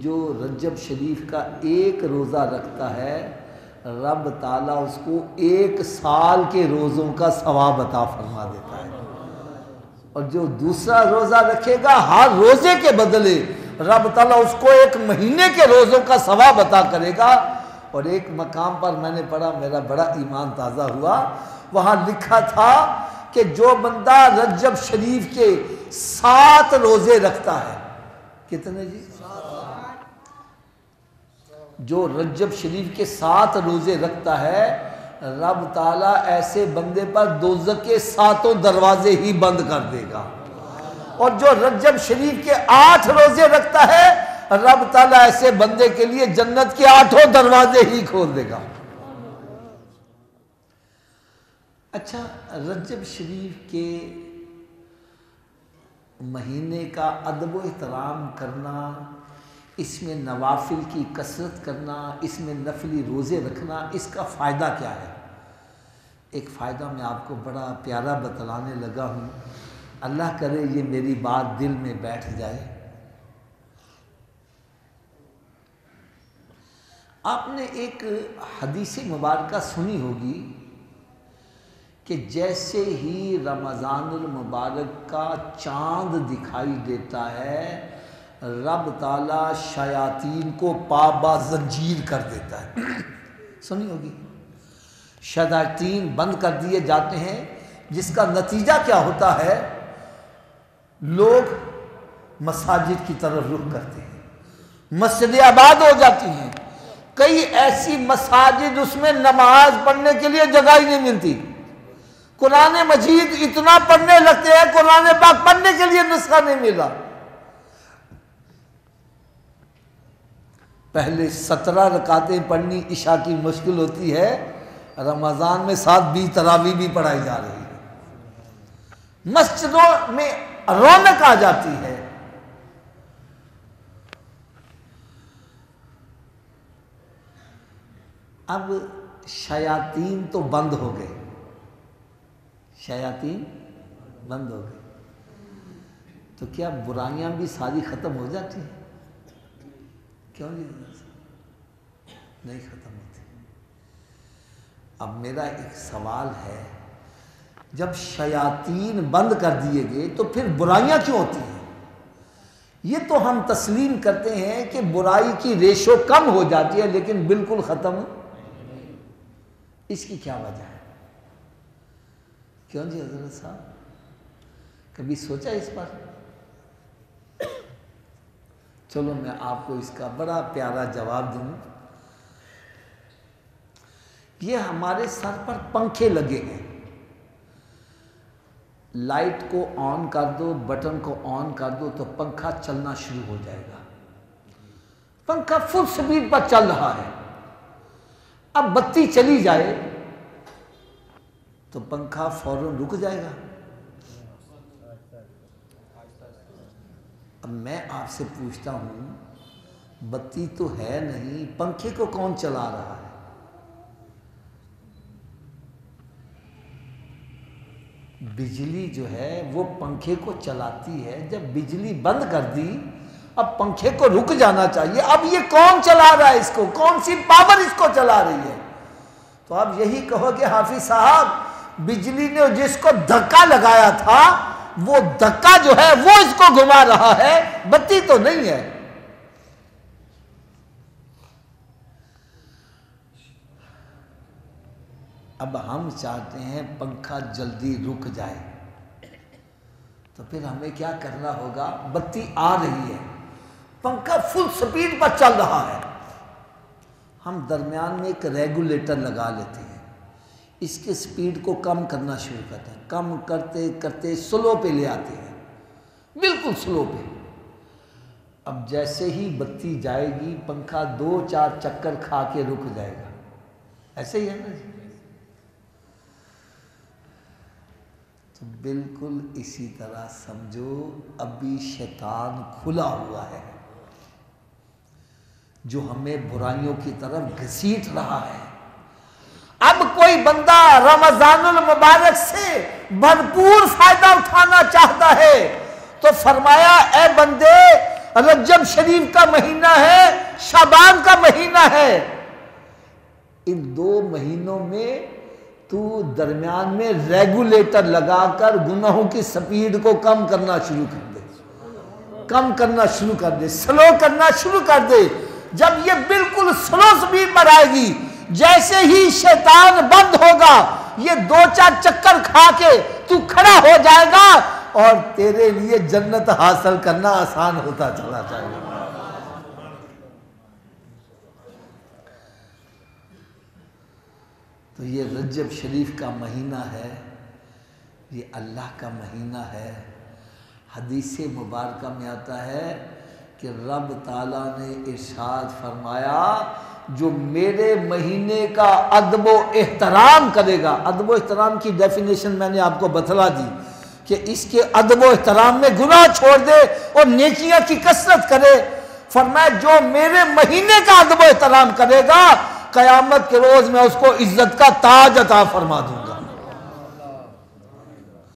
जो रजब शरीफ का एक रोज़ा रखता है रब ताला उसको 1 साल के रोज़ों का सवाब अता फरमा देता है, और जो दूसरा रोज़ा रखेगा हर रोज़े के बदले रब ताला उसको 1 महीने के रोज़ों का सवाब अता करेगा। और एक मकाम पर मैंने पढ़ा, मेरा बड़ा ईमान ताज़ा हुआ, वहाँ लिखा था कि जो बंदा रजब शरीफ के 7 रोज़े रखता है, कितने जी? जो रजब शरीफ के 7 रोज़े रखता है रब ताला ऐसे बंदे पर दोज़ख के 7 दरवाजे ही बंद कर देगा, और जो रजब शरीफ के 8 रोज़े रखता है रब ताला ऐसे बंदे के लिए जन्नत के 8 दरवाजे ही खोल देगा। अच्छा, रजब शरीफ के महीने का अदब व एहतराम करना, इसमें नवाफिल की कसरत करना, इसमें नफली रोज़े रखना, इसका फ़ायदा क्या है? एक फ़ायदा मैं आपको बड़ा प्यारा बतलाने लगा हूँ, अल्लाह करे ये मेरी बात दिल में बैठ जाए। आपने एक हदीस मुबारका सुनी होगी कि जैसे ही रमज़ानुल मुबारक का चाँद दिखाई देता है रब ताला शयातीन को पाबा जंजीर कर देता है। सुनी होगी, शयातीन बंद कर दिए जाते हैं, जिसका नतीजा क्या होता है, लोग मसाजिद की तरफ रुख करते हैं, मस्जिदें आबाद हो जाती हैं। कई ऐसी मसाजिद उसमें नमाज पढ़ने के लिए जगह ही नहीं मिलती, कुरान मजीद इतना पढ़ने लगते हैं, कुरान पाक पढ़ने के लिए नुस्खा नहीं मिला। पहले 17 रकातें पढ़नी इशा की मुश्किल होती है, रमज़ान में 7-20 तरावी भी पढ़ाई जा रही है, मस्जिदों में रौनक आ जाती है। अब शयातीन तो बंद हो गए, शयातीन बंद हो गए, तो क्या बुराइयां भी सारी ख़त्म हो जाती हैं? क्यों नहीं ख़त्म होती? अब मेरा एक सवाल है, जब शयातीन बंद कर दिए गए तो फिर बुराइयां क्यों होती हैं? ये तो हम तस्लीम करते हैं कि बुराई की रेशो कम हो जाती है, लेकिन बिल्कुल ख़त्म, इसकी क्या वजह है? क्यों जी हज़रत साहब, कभी सोचा इस पर? चलो मैं आपको इसका बड़ा प्यारा जवाब दूं। ये हमारे सर पर पंखे लगे हैं, लाइट को ऑन कर दो, बटन को ऑन कर दो तो पंखा चलना शुरू हो जाएगा। पंखा फुल स्पीड पर चल रहा है, अब बत्ती चली जाए तो पंखा फौरन रुक जाएगा। अब मैं आपसे पूछता हूं, बत्ती तो है नहीं, पंखे को कौन चला रहा है? बिजली जो है वो पंखे को चलाती है, जब बिजली बंद कर दी अब पंखे को रुक जाना चाहिए। अब ये कौन चला रहा है इसको, कौन सी पावर इसको चला रही है? तो आप यही कहोगे हाफिज साहब, बिजली ने जिसको धक्का लगाया था वो धक्का जो है वो इसको घुमा रहा है, बत्ती तो नहीं है। अब हम चाहते हैं पंखा जल्दी रुक जाए, तो फिर हमें क्या करना होगा? बत्ती आ रही है, पंखा फुल स्पीड पर चल रहा है, हम दरमियान में एक रेगुलेटर लगा लेते हैं, इसके स्पीड को कम करना शुरू करते हैं, कम करते करते स्लो पे ले आते हैं, बिल्कुल स्लो पे। अब जैसे ही बत्ती जाएगी पंखा 2-4 चक्कर खा के रुक जाएगा। ऐसे ही है ना जी? तो बिल्कुल इसी तरह समझो, अभी शैतान खुला हुआ है जो हमें बुराइयों की तरफ घसीट रहा है। अब कोई बंदा रमज़ानुल मुबारक से भरपूर फायदा उठाना चाहता है तो फरमाया, ए बंदे, रजब शरीफ का महीना है, शाबान का महीना है। इन 2 महीनों में तू दरमियान में रेगुलेटर लगाकर गुनाहों की स्पीड को कम करना शुरू कर दे, कम करना शुरू कर दे, स्लो करना शुरू कर दे। जब ये बिल्कुल स्लो स्पीड पर आएगी, जैसे ही शैतान बंद होगा, ये 2-4 चक्कर खा के तू खड़ा हो जाएगा और तेरे लिए जन्नत हासिल करना आसान होता चला जाएगा। तो ये रजब शरीफ का महीना है, ये अल्लाह का महीना है। हदीस मुबारक में आता है कि रब ताला ने इरशाद फरमाया, जो मेरे महीने का अदब व एहतराम करेगा। अदब व एहतराम की डेफिनेशन मैंने आपको बतला दी कि इसके अदब व एहतराम में गुनाह छोड़ दे और नेकियां की कसरत करे। फरमाया जो मेरे महीने का अदब व एहतराम करेगा, कयामत के रोज मैं उसको इज्जत का ताज अता फरमा दूंगा।